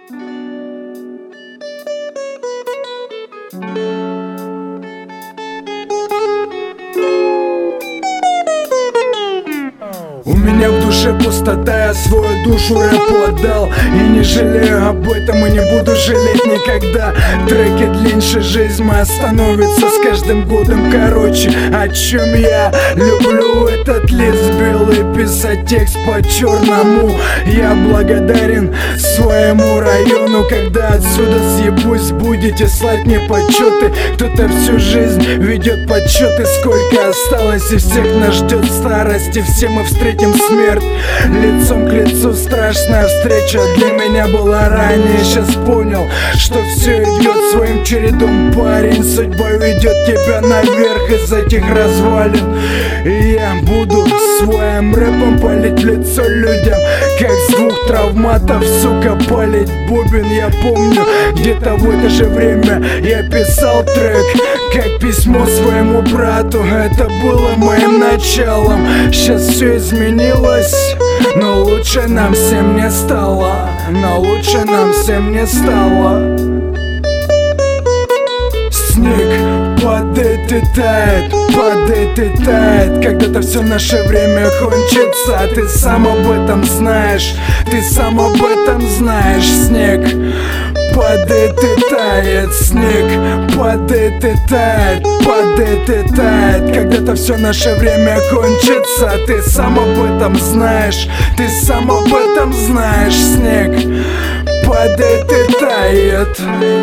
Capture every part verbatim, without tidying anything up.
У меня в душе пустота, я свою душу рэпу отдал. И не жалею об этом, и не буду жалеть никогда. Треки длиннее, жизнь моя становится с каждым годом короче. О чем я люблю этот лист белый, писать текст по-черному. Я благодарен своему району, когда отсюда съебусь, будете слать мне почеты. Кто-то всю жизнь ведет подсчеты, сколько осталось, и всех нас ждет старость. И все мы встретим смерть лицом к лицу, страшная встреча для меня была ранее. Сейчас понял, что все идет своим чередом, парень. Судьба ведет тебя наверх из этих развалин. И я буду своим рэпом палить в лицо людям, как с двух травматов, сука, палить бубен. Я помню, где-то в это же время я писал трек, как письмо своему брату. Это было моим началом. Сейчас все изменилось, но лучше нам всем не стало. Но лучше нам всем не стало. Снег падает и тает, падает и тает. Когда-то все наше время кончится. Ты сам об этом знаешь, ты сам об этом знаешь. Снег падает и тает, снег падает и тает, падает и тает. Когда-то все наше время кончится. Ты сам об этом знаешь, ты сам об этом знаешь. Снег падает и тает.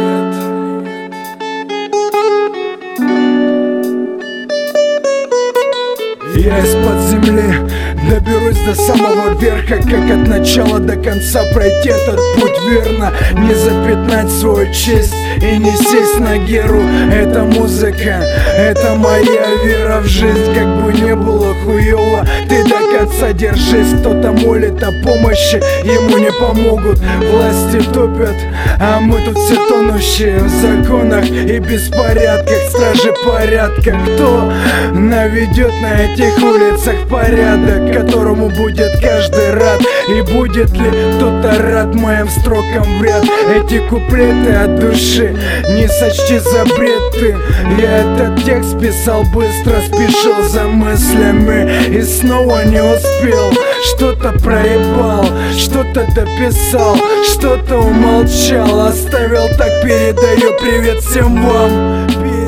Я из-под земли доберусь до самого верха, как от начала до конца пройти этот путь верно. Не запятнать свою честь и не сесть на геру. Это музыка, это моя вера в жизнь. Как бы не было хуёво, ты до конца держись. Кто-то молит о помощи, ему не помогут. Власти топят, а мы тут все тонущие в законах и беспорядках. Стражи порядка, кто наведет на этих улицах порядок, которому будет каждый рад? И будет ли кто-то рад моим строкам в ряд? Эти куплеты от души, не сочти за бред ты. Я этот текст писал быстро, спешил за мыслями и снова не успел. Что-то проебал, что-то дописал, что-то умолчал, оставил, так передаю привет всем вам.